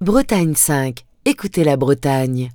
Bretagne 5. Écoutez la Bretagne.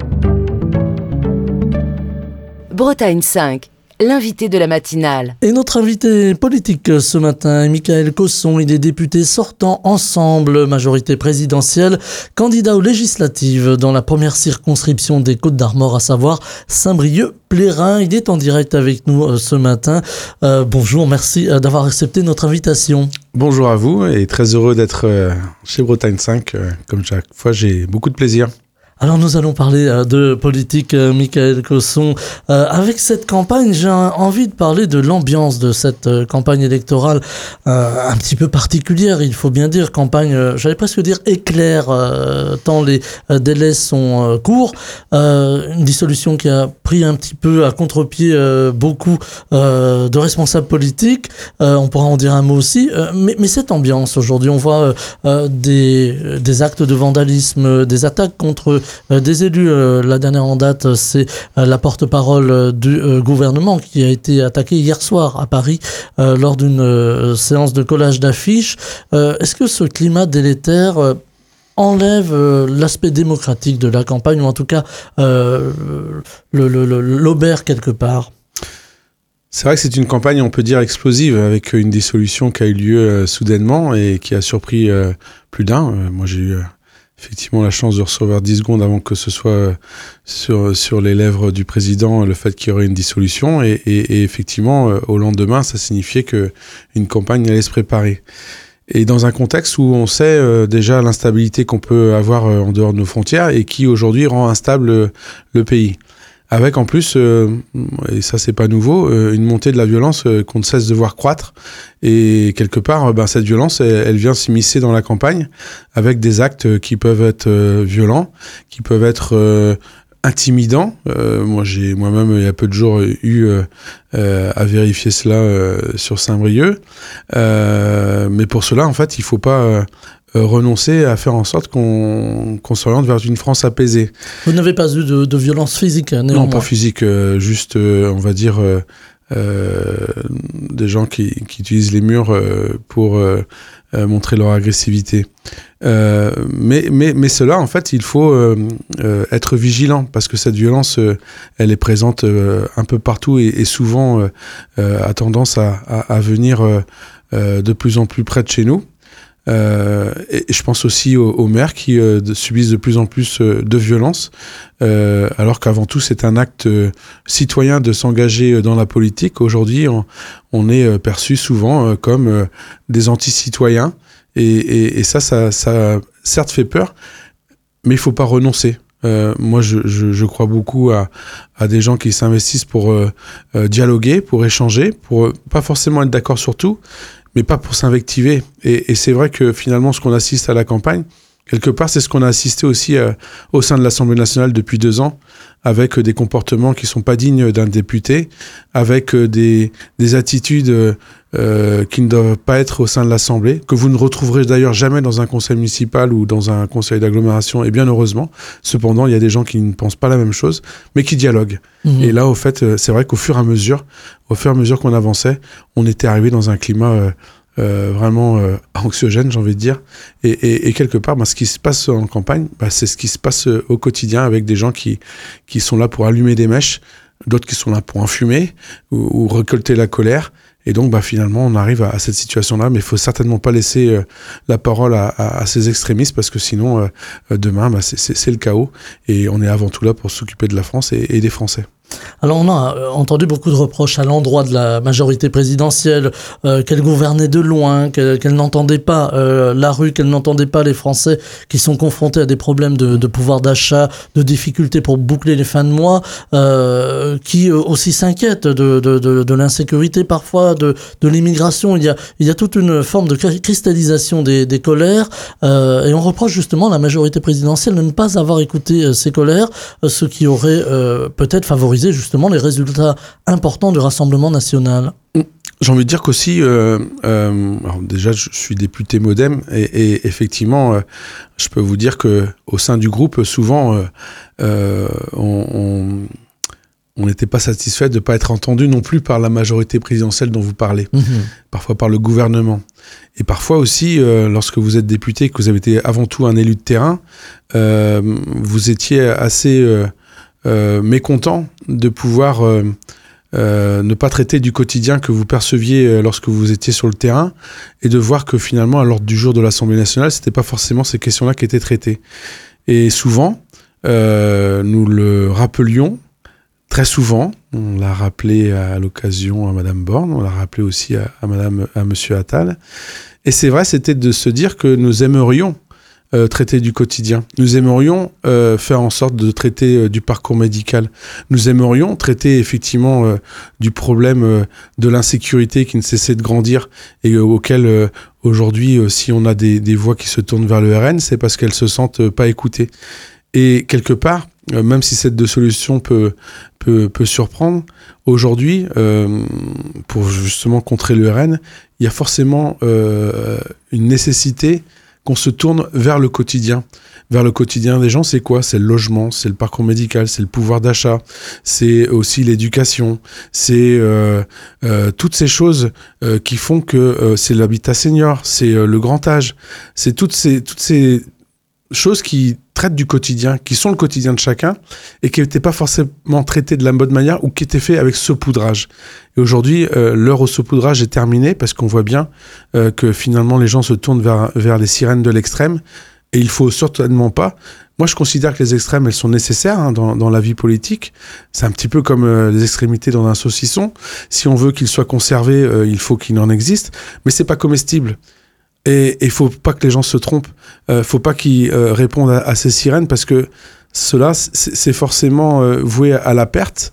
Bretagne 5. L'invité de la matinale. Et notre invité politique ce matin est Michaël Cosson. Il est député sortant Ensemble, majorité présidentielle, candidat aux législatives dans la première circonscription des Côtes-d'Armor, à savoir Saint-Brieuc-Plérin. Il est en direct avec nous ce matin. Bonjour, merci d'avoir accepté notre invitation. Bonjour à vous et très heureux d'être chez Bretagne 5. Comme chaque fois, j'ai beaucoup de plaisir. Alors nous allons parler de politique, Michaël Cosson. Avec cette campagne, j'ai envie de parler de l'ambiance de cette campagne électorale un petit peu particulière, il faut bien dire. Campagne, j'allais presque dire éclair, tant les délais sont courts. Une dissolution qui a pris un petit peu à contre-pied beaucoup de responsables politiques. On pourra en dire un mot aussi. Mais cette ambiance aujourd'hui, on voit des actes de vandalisme, des attaques contre des élus. La dernière en date, c'est la porte-parole du gouvernement qui a été attaquée hier soir à Paris lors d'une séance de collage d'affiches. Est-ce que ce climat délétère enlève l'aspect démocratique de la campagne, ou en tout cas l'obère quelque part? C'est vrai que c'est une campagne, on peut dire, explosive, avec une dissolution qui a eu lieu soudainement et qui a surpris plus d'un. Moi, j'ai eu effectivement la chance de recevoir 10 secondes avant que ce soit sur les lèvres du président le fait qu'il y aurait une dissolution. Et effectivement, au lendemain, ça signifiait qu'une campagne allait se préparer. Et dans un contexte où on sait déjà l'instabilité qu'on peut avoir en dehors de nos frontières et qui aujourd'hui rend instable le pays. Avec en plus, et ça c'est pas nouveau, une montée de la violence qu'on ne cesse de voir croître. Et quelque part, cette violence, elle vient s'immiscer dans la campagne avec des actes qui peuvent être violents, qui peuvent être intimidants. Moi-même, il y a peu de jours, eu à vérifier cela sur Saint-Brieuc. Mais pour cela, en fait, il faut pas renoncer à faire en sorte qu'on s'oriente vers une France apaisée. Vous n'avez pas eu de violence physique, néanmoins? Non, pas physique, juste, on va dire, des gens qui utilisent les murs pour montrer leur agressivité. Mais cela, en fait, il faut être vigilant, parce que cette violence, elle est présente un peu partout et souvent a tendance à venir de plus en plus près de chez nous. Et je pense aussi aux maires qui subissent de plus en plus de violence, alors qu'avant tout c'est un acte citoyen de s'engager dans la politique. Aujourd'hui on est perçu souvent comme des anti-citoyens et ça certes fait peur, mais il faut pas renoncer. Moi je crois beaucoup à des gens qui s'investissent pour dialoguer, pour échanger, pour pas forcément être d'accord sur tout, mais pas pour s'invectiver. Et c'est vrai que finalement, ce qu'on assiste à la campagne, quelque part, c'est ce qu'on a assisté aussi au sein de l'Assemblée nationale depuis 2 ans, avec des comportements qui sont pas dignes d'un député, avec des attitudes qui ne doivent pas être au sein de l'Assemblée, que vous ne retrouverez d'ailleurs jamais dans un conseil municipal ou dans un conseil d'agglomération, et bien heureusement. Cependant, il y a des gens qui ne pensent pas la même chose, mais qui dialoguent. Mmh. Et là, au fait, c'est vrai qu'au fur et à mesure qu'on avançait, on était arrivé dans un climat vraiment anxiogène, j'ai envie de dire. Et quelque part, ce qui se passe en campagne, c'est ce qui se passe au quotidien, avec des gens qui sont là pour allumer des mèches, d'autres qui sont là pour enfumer ou récolter la colère. Et donc, finalement, on arrive à cette situation-là, mais il faut certainement pas laisser la parole à ces extrémistes, parce que sinon, demain, c'est le chaos. Et on est avant tout là pour s'occuper de la France et des Français. Alors on a entendu beaucoup de reproches à l'endroit de la majorité présidentielle, qu'elle gouvernait de loin, qu'elle n'entendait pas la rue, qu'elle n'entendait pas les Français qui sont confrontés à des problèmes de pouvoir d'achat, de difficultés pour boucler les fins de mois, qui aussi s'inquiètent de l'insécurité parfois, de l'immigration. Il y a toute une forme de cristallisation des colères, et on reproche justement à la majorité présidentielle de ne pas avoir écouté ces colères, ce qui aurait peut-être favorisé justement les résultats importants du Rassemblement national. J'ai envie de dire qu'aussi, alors déjà je suis député MoDem et effectivement, je peux vous dire que au sein du groupe, souvent, on on n'était pas satisfait de ne pas être entendu non plus par la majorité présidentielle dont vous parlez, parfois par le gouvernement. Et parfois aussi, lorsque vous êtes député, que vous avez été avant tout un élu de terrain, vous étiez assez mécontent de pouvoir ne pas traiter du quotidien que vous perceviez lorsque vous étiez sur le terrain, et de voir que finalement, à l'ordre du jour de l'Assemblée nationale, c'était pas forcément ces questions-là qui étaient traitées. Et souvent, nous le rappelions, très souvent, on l'a rappelé à l'occasion à Madame Borne, on l'a rappelé aussi à Monsieur Attal. Et c'est vrai, c'était de se dire que nous aimerions traiter du quotidien. Nous aimerions faire en sorte de traiter du parcours médical. Nous aimerions traiter effectivement du problème de l'insécurité qui ne cessait de grandir et auquel aujourd'hui, si on a des voix qui se tournent vers le RN, c'est parce qu'elles se sentent pas écoutées. Et quelque part, même si cette solution peut surprendre, aujourd'hui, pour justement contrer le RN, il y a forcément une nécessité qu'on se tourne vers le quotidien. Vers le quotidien des gens, c'est quoi ? C'est le logement, c'est le parcours médical, c'est le pouvoir d'achat, c'est aussi l'éducation, c'est toutes ces choses qui font que c'est l'habitat senior, c'est le grand âge, c'est toutes ces choses qui traitent du quotidien, qui sont le quotidien de chacun et qui n'étaient pas forcément traitées de la bonne manière ou qui étaient faits avec saupoudrage. Et aujourd'hui, l'heure au saupoudrage est terminée parce qu'on voit bien que finalement les gens se tournent vers les sirènes de l'extrême, et il faut certainement pas. Moi, je considère que les extrêmes, elles sont nécessaires dans la vie politique. C'est un petit peu comme les extrémités dans un saucisson. Si on veut qu'il soit conservé, il faut qu'il en existe, mais c'est pas comestible. Et il faut pas que les gens se trompent. Faut pas qu'ils répondent à ces sirènes, parce que cela, c'est forcément voué à la perte.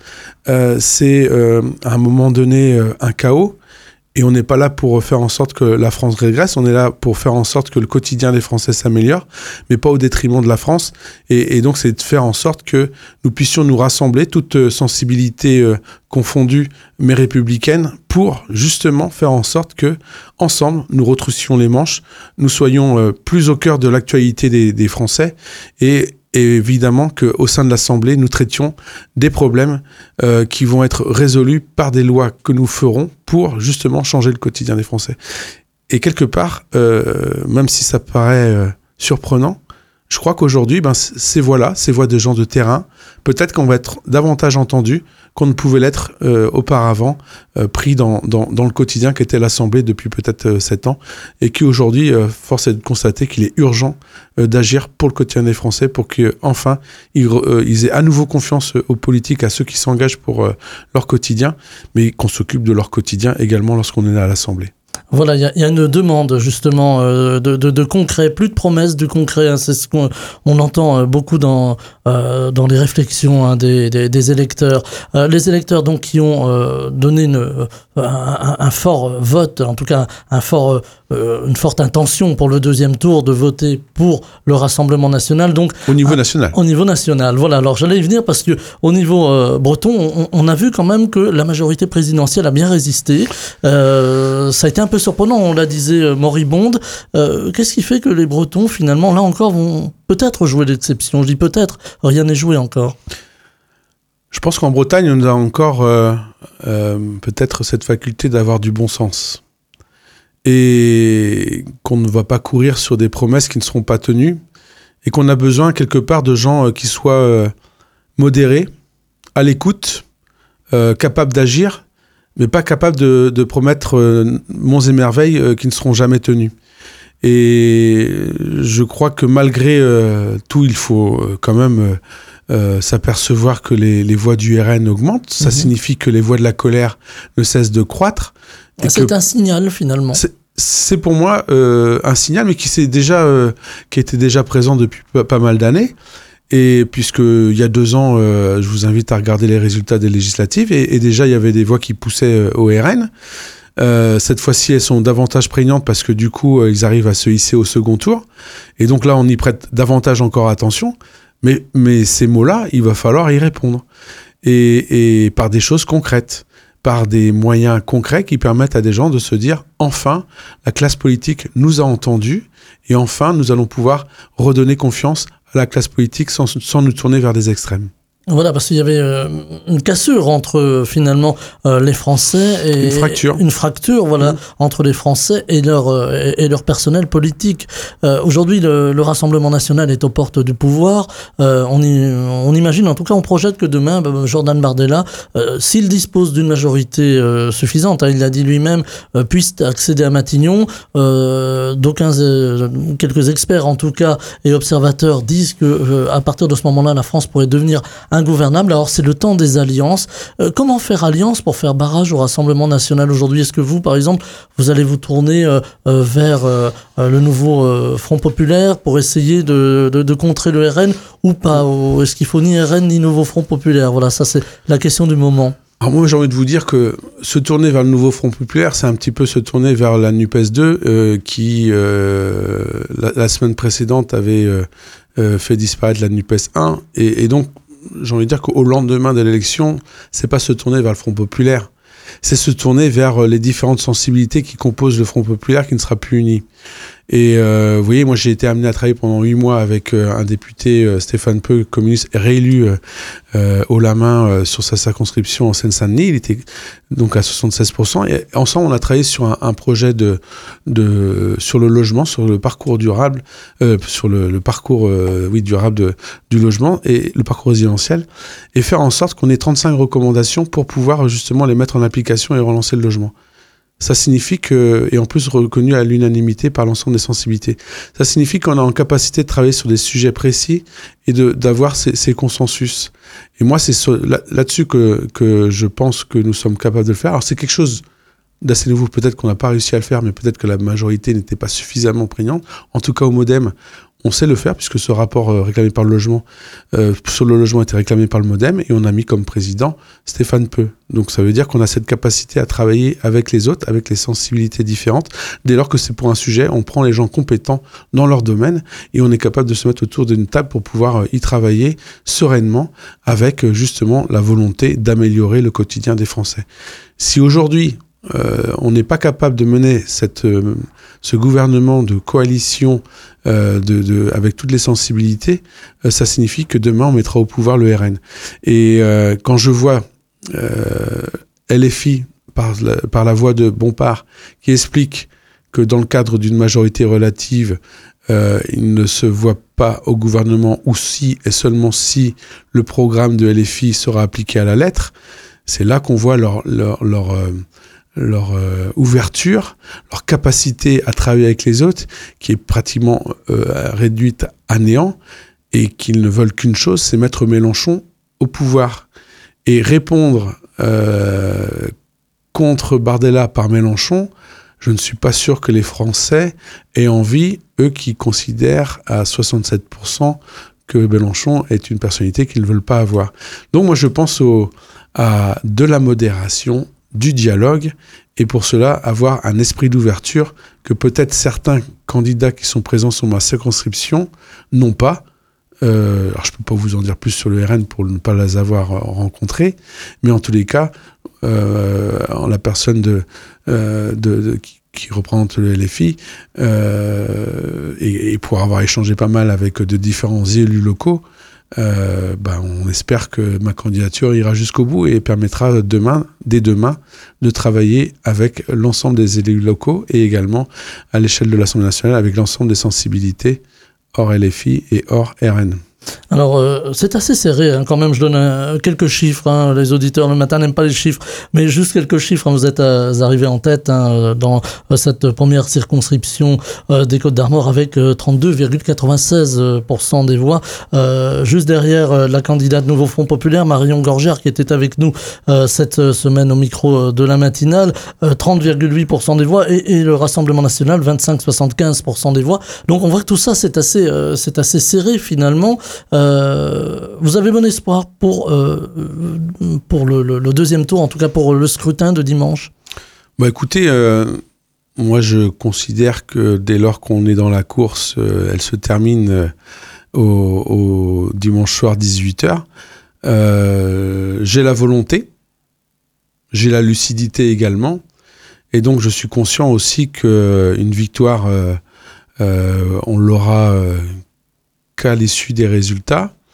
C'est à un moment donné un chaos. Et on n'est pas là pour faire en sorte que la France régresse, on est là pour faire en sorte que le quotidien des Français s'améliore, mais pas au détriment de la France. Et donc, c'est de faire en sorte que nous puissions nous rassembler, toute sensibilité confondue, mais républicaine, pour justement faire en sorte que, ensemble, nous retroussions les manches, nous soyons plus au cœur de l'actualité des Français, et évidemment qu'au sein de l'Assemblée, nous traitions des problèmes qui vont être résolus par des lois que nous ferons pour justement changer le quotidien des Français. Et quelque part, même si ça paraît surprenant, je crois qu'aujourd'hui, ces voix-là, ces voix de gens de terrain, peut-être qu'on va être davantage entendus qu'on ne pouvait l'être auparavant, pris dans le quotidien qu'était l'Assemblée depuis peut-être 7 ans, et qui aujourd'hui, force est de constater qu'il est urgent d'agir pour le quotidien des Français, pour qu'enfin ils aient à nouveau confiance aux politiques, à ceux qui s'engagent pour leur quotidien, mais qu'on s'occupe de leur quotidien également lorsqu'on est à l'Assemblée. Voilà, il y a une demande justement de concret, plus de promesses, du concret. Hein, c'est ce qu'on entend beaucoup dans les réflexions des électeurs. Les électeurs donc qui ont donné un fort vote, en tout cas une forte intention pour le deuxième tour de voter pour le Rassemblement national. Donc au niveau national. Au niveau national. Voilà. Alors j'allais y venir parce que au niveau breton, on a vu quand même que la majorité présidentielle a bien résisté. Ça a été un peu surprenant, on la disait moribonde. Qu'est-ce qui fait que les Bretons, finalement, là encore, vont peut-être jouer l'exception ? Je dis peut-être, rien n'est joué encore. Je pense qu'en Bretagne, on a encore peut-être cette faculté d'avoir du bon sens. Et qu'on ne va pas courir sur des promesses qui ne seront pas tenues. Et qu'on a besoin, quelque part, de gens qui soient modérés, à l'écoute, capables d'agir, mais pas capable de promettre monts et merveilles qui ne seront jamais tenus. Et je crois que malgré tout, il faut quand même s'apercevoir que les voix du RN augmentent. Ça signifie que les voix de la colère ne cessent de croître. C'est un signal, finalement. C'est pour moi un signal, mais qui était déjà présent depuis pas mal d'années. Et puisqu'il y a 2 ans, je vous invite à regarder les résultats des législatives, et déjà il y avait des voix qui poussaient au RN. Cette fois-ci, elles sont davantage prégnantes parce que du coup, ils arrivent à se hisser au second tour. Et donc là, on y prête davantage encore attention. Mais ces mots-là, il va falloir y répondre. Et par des choses concrètes, par des moyens concrets qui permettent à des gens de se dire « Enfin, la classe politique nous a entendus et enfin, nous allons pouvoir redonner confiance à la classe politique sans nous tourner vers des extrêmes ». Voilà, parce qu'il y avait une cassure entre finalement les Français et une fracture, voilà, entre les Français et leur personnel politique. Aujourd'hui, le Rassemblement national est aux portes du pouvoir. On imagine, en tout cas, on projette que demain, Jordan Bardella, s'il dispose d'une majorité suffisante, il l'a dit lui-même, puisse accéder à Matignon. Quelques experts, en tout cas, et observateurs disent que à partir de ce moment-là, la France pourrait devenir ingouvernable. Alors c'est le temps des alliances. Comment faire alliance pour faire barrage au Rassemblement national aujourd'hui? Est-ce que vous, par exemple, vous allez vous tourner vers le nouveau Front populaire pour essayer de contrer le RN ou pas? Ou est-ce qu'il faut ni RN ni nouveau Front populaire? Voilà, ça c'est la question du moment. Alors moi j'ai envie de vous dire que se tourner vers le nouveau Front populaire, c'est un petit peu se tourner vers la NUPES 2 qui la semaine précédente avait fait disparaître la NUPES 1 et donc j'ai envie de dire qu'au lendemain de l'élection, c'est pas se tourner vers le Front populaire, c'est se tourner vers les différentes sensibilités qui composent le Front populaire qui ne sera plus uni. Et vous voyez, moi j'ai été amené à travailler pendant 8 mois avec un député, Stéphane Peu, communiste, réélu haut la main sur sa circonscription en Seine-Saint-Denis. Il était donc à 76%. Et ensemble, on a travaillé sur un projet sur le logement, sur le parcours durable, sur le parcours durable du logement et le parcours résidentiel, et faire en sorte qu'on ait 35 recommandations pour pouvoir justement les mettre en application et relancer le logement. Ça signifie que, et en plus reconnu à l'unanimité par l'ensemble des sensibilités, ça signifie qu'on est en capacité de travailler sur des sujets précis et d'avoir ces consensus. Et moi, c'est là-dessus que je pense que nous sommes capables de le faire. Alors c'est quelque chose d'assez nouveau, peut-être qu'on n'a pas réussi à le faire, mais peut-être que la majorité n'était pas suffisamment prégnante. En tout cas, au MoDem, on sait le faire, puisque ce rapport réclamé par le logement, sur le logement était réclamé par le MoDem, et on a mis comme président Stéphane Peu. Donc ça veut dire qu'on a cette capacité à travailler avec les autres, avec les sensibilités différentes. Dès lors que c'est pour un sujet, on prend les gens compétents dans leur domaine, et on est capable de se mettre autour d'une table pour pouvoir y travailler sereinement, avec justement la volonté d'améliorer le quotidien des Français. Si aujourd'hui, on n'est pas capable de mener ce gouvernement de coalition avec toutes les sensibilités, ça signifie que demain on mettra au pouvoir le RN. Et quand je vois LFI par la voix de Bompard qui explique que dans le cadre d'une majorité relative, il ne se voit pas au gouvernement ou si et seulement si le programme de LFI sera appliqué à la lettre, c'est là qu'on voit leur ouverture, leur capacité à travailler avec les autres, qui est pratiquement réduite à néant, et qu'ils ne veulent qu'une chose, c'est mettre Mélenchon au pouvoir. Et répondre contre Bardella par Mélenchon, je ne suis pas sûr que les Français aient envie, eux qui considèrent à 67% que Mélenchon est une personnalité qu'ils ne veulent pas avoir. Donc moi je pense à de la modération, du dialogue, et pour cela avoir un esprit d'ouverture que peut-être certains candidats qui sont présents sur ma circonscription n'ont pas. Alors je peux pas vous en dire plus sur le RN pour ne pas les avoir rencontrés, mais en tous les cas, en la personne qui représente le LFI, et pour avoir échangé pas mal avec de différents élus locaux, on espère que ma candidature ira jusqu'au bout et permettra dès demain, de travailler avec l'ensemble des élus locaux et également à l'échelle de l'Assemblée nationale avec l'ensemble des sensibilités hors LFI et hors RN. Alors, c'est assez serré, quand même. Je donne quelques chiffres. Les auditeurs le matin n'aiment pas les chiffres, mais juste quelques chiffres. Vous êtes arrivés en tête dans cette première circonscription des Côtes-d'Armor avec 32,96% des voix. Juste derrière la candidate Nouveau Front Populaire, Marion Gorgère, qui était avec nous cette semaine au micro de la matinale, 30,8% des voix, et le Rassemblement national, 25,75% des voix. Donc on voit que tout ça, c'est assez serré finalement. Vous avez bon espoir pour le deuxième tour, en tout cas pour le scrutin de dimanche? Écoutez, moi je considère que dès lors qu'on est dans la course, elle se termine au dimanche soir 18h. J'ai la volonté, j'ai la lucidité également, et donc je suis conscient aussi qu'une victoire, on l'aura qu'à l'issue des résultats,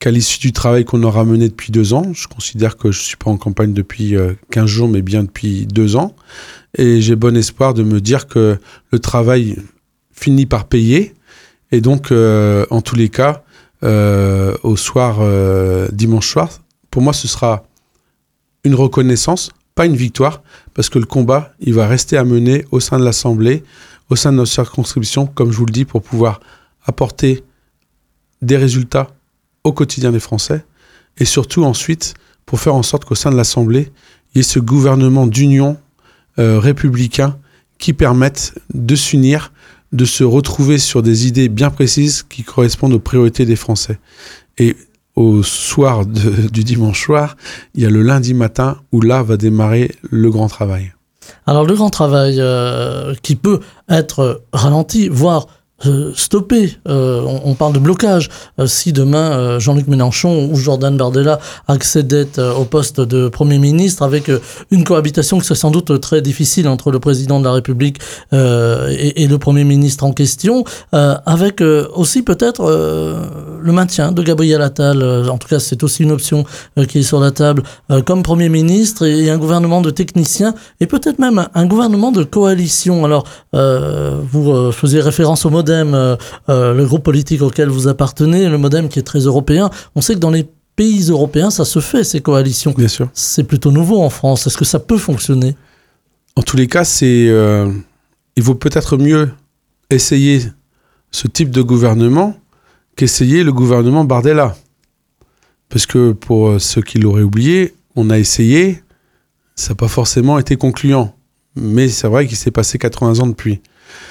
qu'à l'issue du travail qu'on aura mené depuis 2 ans, je considère que je ne suis pas en campagne depuis 15 jours, mais bien depuis 2 ans, et j'ai bon espoir de me dire que le travail finit par payer, et donc, en tous les cas, au soir, dimanche soir, pour moi, ce sera une reconnaissance, pas une victoire, parce que le combat, il va rester à mener au sein de l'Assemblée, au sein de notre circonscription, comme je vous le dis, pour pouvoir apporter des résultats au quotidien des Français, et surtout ensuite pour faire en sorte qu'au sein de l'Assemblée, il y ait ce gouvernement d'union républicain qui permette de s'unir, de se retrouver sur des idées bien précises qui correspondent aux priorités des Français. Et au soir du dimanche soir, il y a le lundi matin où là va démarrer le grand travail. Alors le grand travail qui peut être ralenti, voire stoppé, on parle de blocage. Si demain Jean-Luc Mélenchon ou Jordan Bardella accédaient au poste de Premier ministre avec une cohabitation qui serait sans doute très difficile entre le président de la République et le Premier ministre en question, avec aussi peut-être le maintien de Gabriel Attal, en tout cas c'est aussi une option qui est sur la table, comme Premier ministre, et un gouvernement de techniciens et peut-être même un gouvernement de coalition. Alors vous faisiez référence au MoDem, le groupe politique auquel vous appartenez, le MoDem qui est très européen. On sait que dans les pays européens, ça se fait, ces coalitions. Bien sûr. C'est plutôt nouveau en France. Est-ce que ça peut fonctionner ? En tous les cas, il vaut peut-être mieux essayer ce type de gouvernement qu'essayer le gouvernement Bardella. Parce que pour ceux qui l'auraient oublié, on a essayé, ça n'a pas forcément été concluant. Mais c'est vrai qu'il s'est passé 80 ans depuis.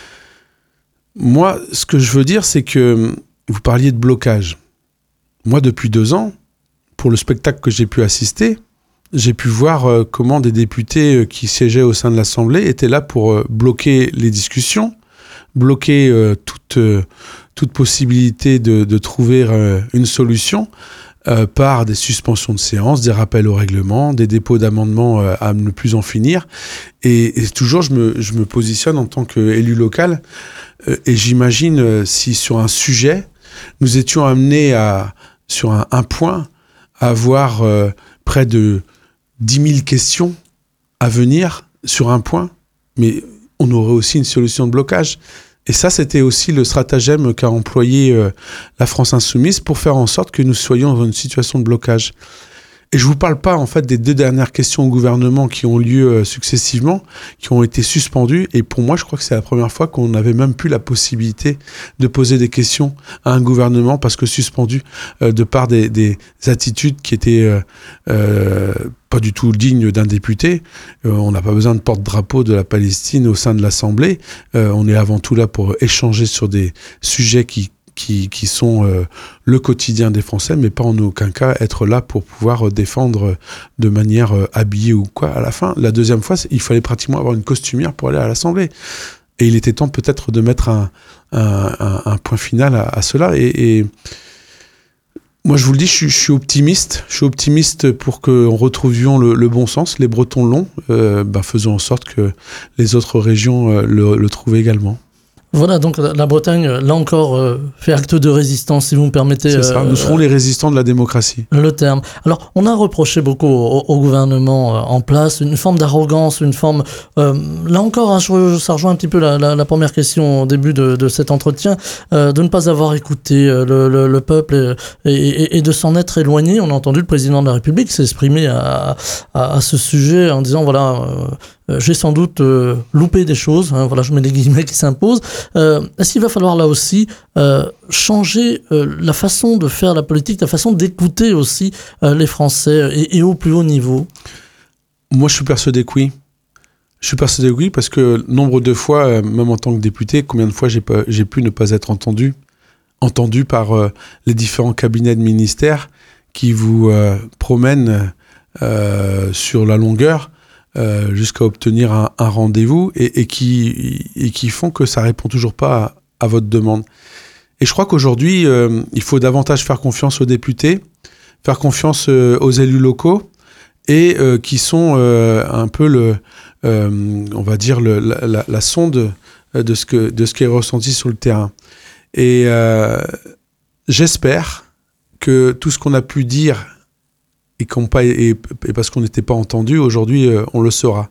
Moi, ce que je veux dire, c'est que vous parliez de blocage. Moi, depuis 2 ans, pour le spectacle que j'ai pu assister, j'ai pu voir comment des députés qui siégeaient au sein de l'Assemblée étaient là pour bloquer les discussions, bloquer toute possibilité de trouver une solution par des suspensions de séance, des rappels au règlement, des dépôts d'amendements à ne plus en finir. Et toujours, je me positionne en tant qu'élu local et j'imagine si sur un sujet, nous étions amenés sur un point, à avoir près de 10 000 questions à venir sur un point, mais on aurait aussi une solution de blocage. Et ça, c'était aussi le stratagème qu'a employé la France Insoumise pour faire en sorte que nous soyons dans une situation de blocage. Et je vous parle pas, en fait, des 2 dernières questions au gouvernement qui ont lieu successivement, qui ont été suspendues. Et pour moi, je crois que c'est la première fois qu'on n'avait même plus la possibilité de poser des questions à un gouvernement parce que suspendu de par des attitudes qui étaient pas du tout dignes d'un député. On n'a pas besoin de porte-drapeau de la Palestine au sein de l'Assemblée. On est avant tout là pour échanger sur des sujets qui sont le quotidien des Français, mais pas en aucun cas être là pour pouvoir défendre de manière habillée ou quoi. À la fin, la deuxième fois, il fallait pratiquement avoir une costumière pour aller à l'Assemblée. Et il était temps peut-être de mettre un point final à cela. Et moi, je vous le dis, je suis optimiste. Je suis optimiste pour qu'on retrouvions le bon sens. Les Bretons l'ont. Faisons en sorte que les autres régions le trouvent également. Voilà, donc la Bretagne, là encore, fait acte de résistance, si vous me permettez. C'est ça, nous serons les résistants de la démocratie. Le terme. Alors, on a reproché beaucoup au gouvernement en place une forme d'arrogance, une forme... là encore, ça rejoint un petit peu la première question au début de cet entretien, de ne pas avoir écouté le peuple et de s'en être éloigné. On a entendu le président de la République s'exprimer à ce sujet en disant, voilà... j'ai sans doute loupé des choses, hein, voilà, je mets des guillemets qui s'imposent. Est-ce qu'il va falloir là aussi changer la façon de faire la politique, la façon d'écouter aussi les Français et au plus haut niveau ? Moi, je suis persuadé que oui. Je suis persuadé que oui, parce que nombre de fois, même en tant que député, combien de fois j'ai pu ne pas être entendu par les différents cabinets de ministères qui vous promènent sur la longueur jusqu'à obtenir un rendez-vous et qui font que ça répond toujours pas à votre demande. Et je crois qu'aujourd'hui, il faut davantage faire confiance aux députés, faire confiance aux élus locaux et qui sont un peu on va dire la sonde de ce qui est ressenti sur le terrain. Et j'espère que tout ce qu'on a pu dire et parce qu'on n'était pas entendu, aujourd'hui, on le saura.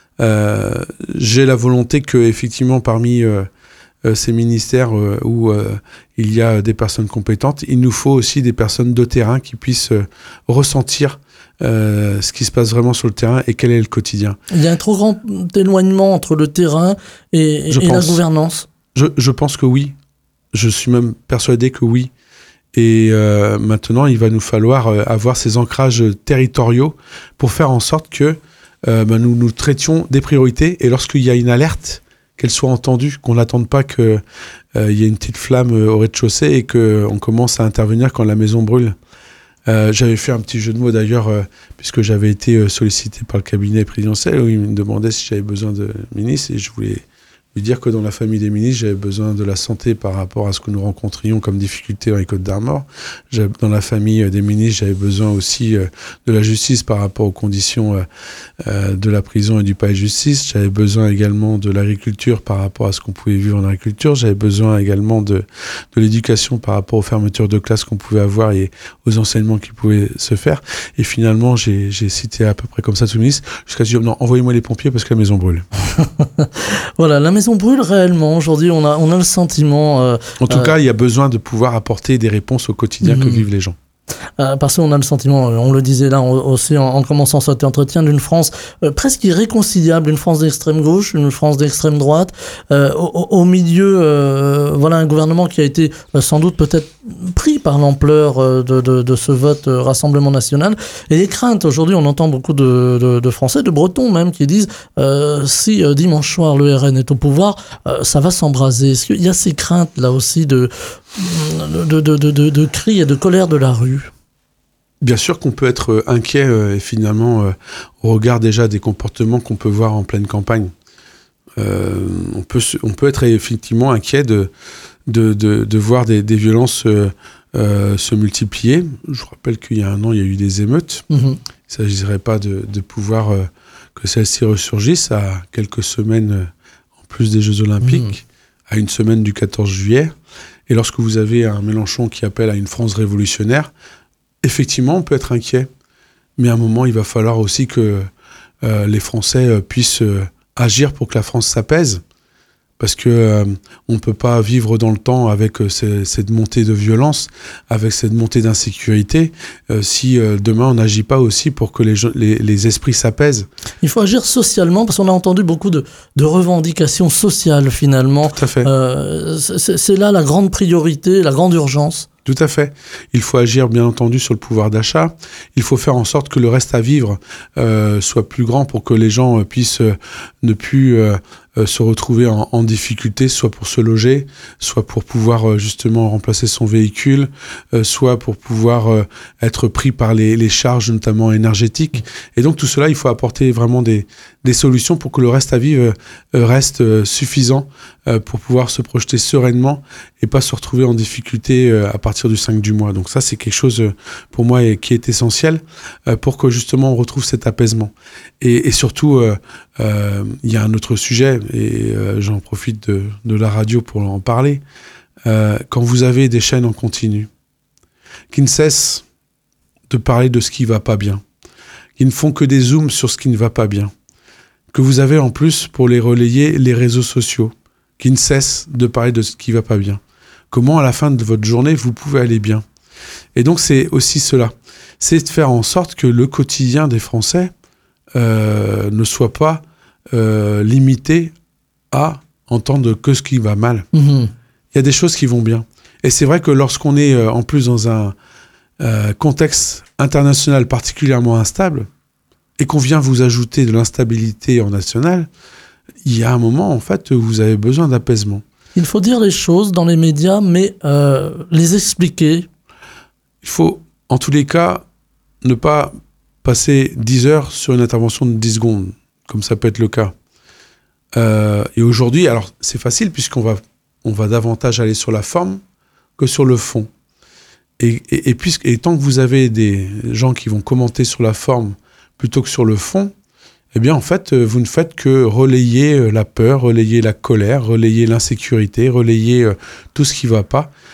J'ai la volonté que, effectivement, parmi ces ministères où il y a des personnes compétentes, il nous faut aussi des personnes de terrain qui puissent ressentir ce qui se passe vraiment sur le terrain et quel est le quotidien. Il y a un trop grand éloignement entre le terrain et la gouvernance. Je pense que oui. Je suis même persuadé que oui. Et maintenant, il va nous falloir avoir ces ancrages territoriaux pour faire en sorte que nous traitions des priorités. Et lorsqu'il y a une alerte, qu'elle soit entendue, qu'on n'attende pas qu'il y ait une petite flamme au rez-de-chaussée et qu'on commence à intervenir quand la maison brûle. J'avais fait un petit jeu de mots d'ailleurs, puisque j'avais été sollicité par le cabinet présidentiel, où il me demandait si j'avais besoin de ministre, et je voulais lui dire que dans la famille des ministres, j'avais besoin de la santé par rapport à ce que nous rencontrions comme difficulté dans les Côtes-d'Armor. Dans la famille des ministres, j'avais besoin aussi de la justice par rapport aux conditions de la prison et du palais de justice. J'avais besoin également de l'agriculture par rapport à ce qu'on pouvait vivre en agriculture. J'avais besoin également de l'éducation par rapport aux fermetures de classes qu'on pouvait avoir et aux enseignements qui pouvaient se faire. Et finalement, j'ai cité à peu près comme ça tout le ministre, jusqu'à dire non, envoyez-moi les pompiers parce que la maison brûle. Voilà, la maison brûle réellement. Aujourd'hui, on a le sentiment... en tout cas, il y a besoin de pouvoir apporter des réponses au quotidien que vivent les gens. Parce qu'on a le sentiment, on le disait là aussi en commençant cet entretien, d'une France presque irréconciliable, une France d'extrême gauche, une France d'extrême droite, au milieu, voilà un gouvernement qui a été sans doute peut-être pris par l'ampleur de ce vote Rassemblement National, et les craintes. Aujourd'hui, on entend beaucoup de Français, de Bretons même, qui disent si dimanche soir le RN est au pouvoir, ça va s'embraser. Est-ce qu'il y a ces craintes là aussi de cris et de colère de la rue? Bien sûr qu'on peut être inquiet finalement au regard déjà des comportements qu'on peut voir en pleine campagne. On peut être effectivement inquiet de voir des violences se multiplier. Je rappelle qu'il y a un an, il y a eu des émeutes. Il ne s'agirait pas de pouvoir que celles-ci ressurgissent à quelques semaines en plus des Jeux Olympiques, à une semaine du 14 juillet. Et lorsque vous avez un Mélenchon qui appelle à une France révolutionnaire, effectivement, on peut être inquiet. Mais à un moment, il va falloir aussi que les Français puissent agir pour que la France s'apaise. Parce que on ne peut pas vivre dans le temps avec cette montée de violence, avec cette montée d'insécurité, si demain on n'agit pas aussi pour que les esprits s'apaisent. Il faut agir socialement, parce qu'on a entendu beaucoup de revendications sociales finalement. Tout à fait. C'est là la grande priorité, la grande urgence. Tout à fait. Il faut agir, bien entendu, sur le pouvoir d'achat. Il faut faire en sorte que le reste à vivre soit plus grand pour que les gens puissent ne plus se retrouver en difficulté, soit pour se loger, soit pour pouvoir justement remplacer son véhicule, soit pour pouvoir être pris par les charges, notamment énergétiques. Et donc tout cela, il faut apporter vraiment des solutions pour que le reste à vivre reste suffisant pour pouvoir se projeter sereinement et pas se retrouver en difficulté à partir du 5 du mois. Donc ça, c'est quelque chose pour moi qui est essentiel pour que justement on retrouve cet apaisement. Et surtout, il y a un autre sujet, et j'en profite de la radio pour en parler. Quand vous avez des chaînes en continu qui ne cessent de parler de ce qui ne va pas bien, qui ne font que des zooms sur ce qui ne va pas bien, que vous avez en plus pour les relayer les réseaux sociaux, qui ne cessent de parler de ce qui ne va pas bien. Comment à la fin de votre journée vous pouvez aller bien? Et donc c'est aussi cela, c'est de faire en sorte que le quotidien des Français ne soit pas limité à entendre que ce qui va mal. Il y a des choses qui vont bien. Et c'est vrai que lorsqu'on est en plus dans un contexte international particulièrement instable, et qu'on vient vous ajouter de l'instabilité en national, il y a un moment, en fait, où vous avez besoin d'apaisement. Il faut dire les choses dans les médias, mais les expliquer. Il faut, en tous les cas, ne pas passer 10 heures sur une intervention de 10 secondes, comme ça peut être le cas. Et aujourd'hui, alors c'est facile, puisqu'on va davantage aller sur la forme que sur le fond. Et tant que vous avez des gens qui vont commenter sur la forme plutôt que sur le fond, eh bien, en fait, vous ne faites que relayer la peur, relayer la colère, relayer l'insécurité, relayer tout ce qui ne va pas,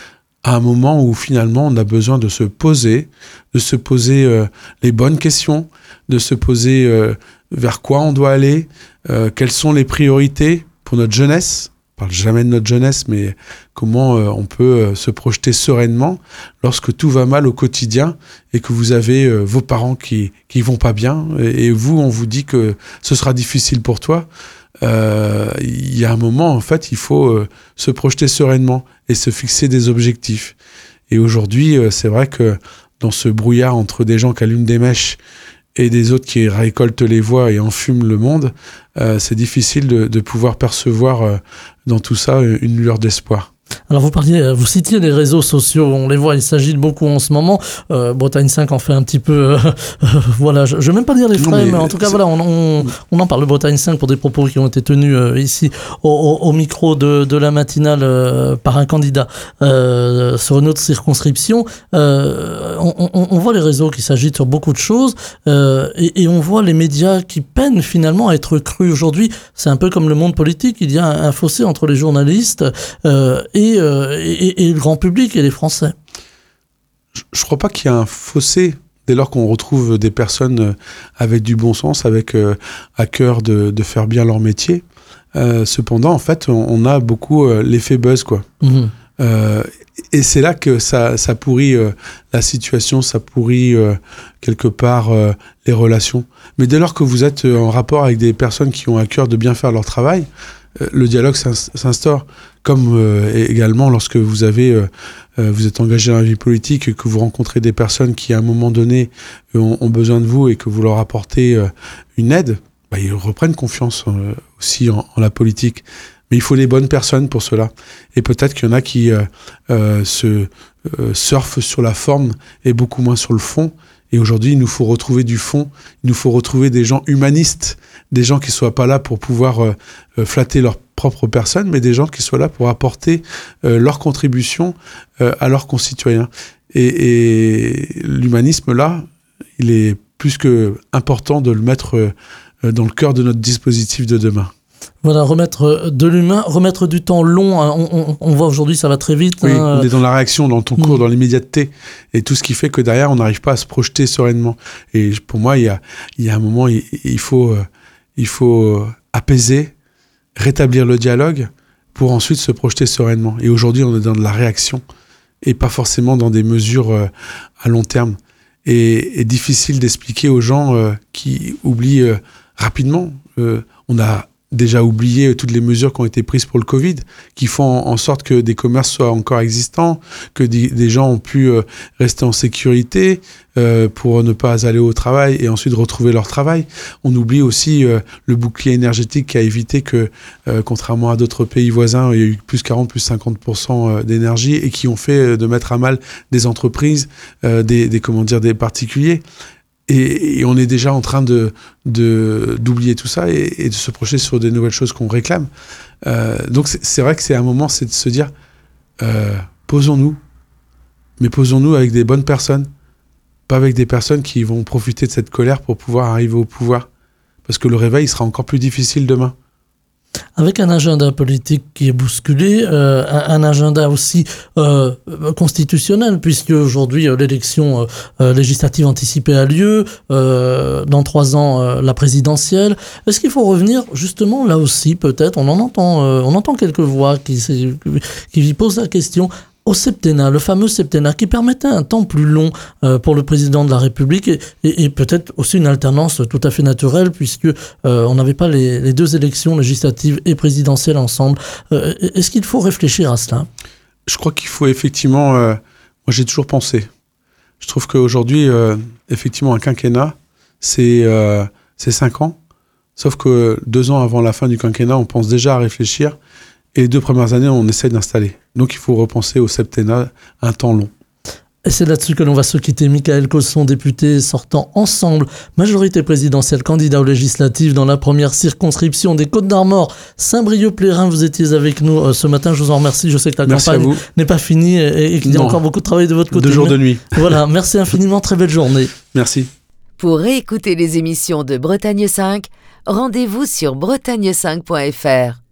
à un moment où finalement on a besoin de se poser les bonnes questions, de se poser vers quoi on doit aller, quelles sont les priorités pour notre jeunesse. On parle jamais de notre jeunesse, mais comment on peut se projeter sereinement lorsque tout va mal au quotidien et que vous avez vos parents qui vont pas bien et vous, on vous dit que ce sera difficile pour toi. Il y a un moment, en fait, il faut se projeter sereinement et se fixer des objectifs. Et aujourd'hui, c'est vrai que dans ce brouillard entre des gens qui allument des mèches et des autres qui récoltent les voix et enfument le monde, c'est difficile de pouvoir percevoir dans tout ça une lueur d'espoir. Alors vous citiez les réseaux sociaux, on les voit, il s'agit de beaucoup en ce moment. Bretagne 5 en fait un petit peu, voilà, je ne vais même pas dire les frais, mais en tout cas voilà, on en parle de Bretagne 5 pour des propos qui ont été tenus ici au micro de la matinale par un candidat sur une autre circonscription. On voit les réseaux qui s'agitent sur beaucoup de choses et on voit les médias qui peinent finalement à être crus aujourd'hui. C'est un peu comme le monde politique, il y a un fossé entre les journalistes et le grand public et les Français. Je ne crois pas qu'il y a un fossé dès lors qu'on retrouve des personnes avec du bon sens, avec à cœur de faire bien leur métier. Cependant, en fait, on a beaucoup l'effet buzz, quoi. Mmh. Et c'est là que ça pourrit la situation, ça pourrit quelque part les relations. Mais dès lors que vous êtes en rapport avec des personnes qui ont à cœur de bien faire leur travail, le dialogue s'instaure. Comme également lorsque vous êtes engagé dans la vie politique et que vous rencontrez des personnes qui à un moment donné ont besoin de vous et que vous leur apportez une aide, ils reprennent confiance aussi en la politique. Mais il faut les bonnes personnes pour cela. Et peut-être qu'il y en a qui surfent sur la forme et beaucoup moins sur le fond. Et aujourd'hui, il nous faut retrouver du fond, il nous faut retrouver des gens humanistes, des gens qui ne soient pas là pour pouvoir flatter leur propre personne, mais des gens qui soient là pour apporter leur contribution à leurs concitoyens. Et l'humanisme, là, il est plus que important de le mettre dans le cœur de notre dispositif de demain. Voilà, remettre de l'humain, remettre du temps long. On voit aujourd'hui, ça va très vite. Oui, on est dans la réaction, dans ton cours, dans l'immédiateté. Et tout ce qui fait que derrière, on n'arrive pas à se projeter sereinement. Et pour moi, il y a un moment, il faut apaiser, rétablir le dialogue pour ensuite se projeter sereinement. Et aujourd'hui, on est dans de la réaction et pas forcément dans des mesures à long terme. Et difficile d'expliquer aux gens qui oublient rapidement. On a déjà oublié toutes les mesures qui ont été prises pour le Covid, qui font en sorte que des commerces soient encore existants, que des gens ont pu rester en sécurité pour ne pas aller au travail et ensuite retrouver leur travail. On oublie aussi le bouclier énergétique qui a évité que, contrairement à d'autres pays voisins, il y a eu plus 40, plus 50% d'énergie et qui ont fait de mettre à mal des entreprises, des particuliers. Et on est déjà en train d'oublier tout ça et de se projeter sur des nouvelles choses qu'on réclame. Donc c'est vrai que c'est un moment, c'est de se dire, posons-nous, mais posons-nous avec des bonnes personnes, pas avec des personnes qui vont profiter de cette colère pour pouvoir arriver au pouvoir. Parce que le réveil sera encore plus difficile demain. Avec un agenda politique qui est bousculé, un agenda aussi constitutionnel, puisque aujourd'hui l'élection législative anticipée a lieu, dans 3 ans la présidentielle. Est-ce qu'il faut revenir justement là aussi peut-être, on entend quelques voix qui posent la question au septennat, le fameux septennat qui permettait un temps plus long pour le président de la République et peut-être aussi une alternance tout à fait naturelle puisque on n'avait pas les 2 élections législatives et présidentielles ensemble. Est-ce qu'il faut réfléchir à cela ? Je crois qu'il faut effectivement... moi j'ai toujours pensé. Je trouve qu'aujourd'hui, effectivement, un quinquennat, c'est 5 ans. Sauf que 2 ans avant la fin du quinquennat, on pense déjà à réfléchir. Et les 2 premières années, on essaie d'installer. Donc, il faut repenser au septennat un temps long. Et c'est là-dessus que l'on va se quitter. Mickaël Cosson, député sortant Ensemble, majorité présidentielle, candidat aux législatives dans la première circonscription des Côtes-d'Armor. Saint-Brieuc-Plérin, vous étiez avec nous ce matin. Je vous en remercie. Je sais que la campagne n'est pas finie et qu'il y a encore beaucoup de travail de votre côté. 2 jours de nuit. Voilà, merci infiniment. Très belle journée. Merci. Pour réécouter les émissions de Bretagne 5, rendez-vous sur bretagne5.fr.